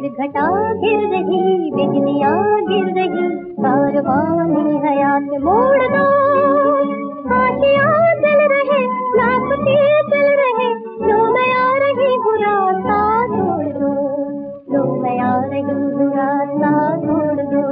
घटा गिर रही, बिजलियां गिर रही, कारवानी हयात मोड़ दो। आशियां जल रहे, लापते चल रहे, लो मैं आ रही हूँ रास्ता छोड़ दो, लो मैं आ रही हूँ रास्ता छोड़ दो।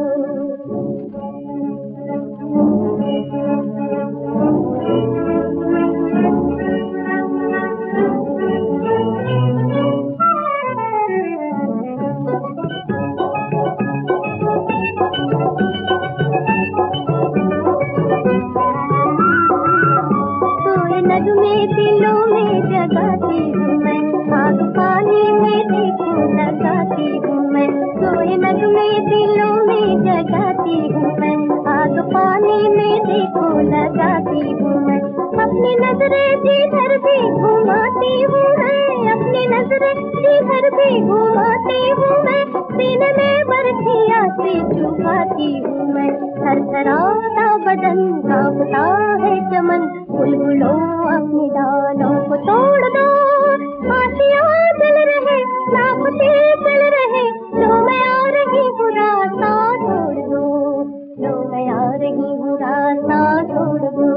नगमे दिलों में जगाती हूँ मैं, आग पानी में देखो लगाती हूँ मैं। सोए नगमे दिलों में जगाती हूँ मैं, आग पानी में देखो लगाती हूँ मैं। अपनी नजरें जिधर भी घुमाती हूँ मैं, अपनी नजरें जिधर भी घुमाती हूँ मैं। सीने में बरछियाँ से चुभाती हूँ मैं, थरथराता बदन कांपता है चमन। बुलबुलों अपनी डालों को तोड़ दो, आशियां जल रहे, लापते चल रहे, लो मैं आ रही हूँ रास्ता छोड़ दो, लो मैं आ रही हूँ रास्ता छोड़ दो।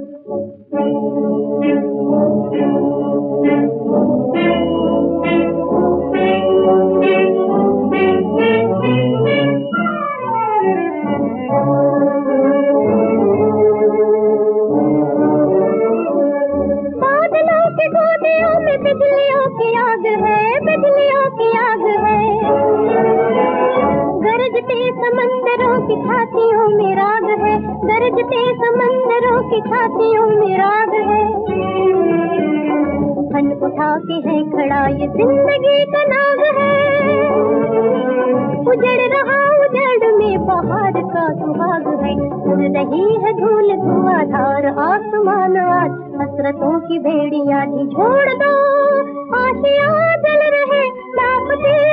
बिजलियों की आग है, बिजलियों की आग है, गरजते समंदरों की छातियों में राग है, गरजते समंदरों की छातियों में राग है। फन उठा के है खड़ा ये जिंदगी का नाग है, उजड़ रहा उजड़ में पहाड़ का सुहाग है। उड़ रही है धूल धुआंधार आसमान आज, हसरतों की भेड़ियां छोड़ दो, आशियां जल रहे, लापते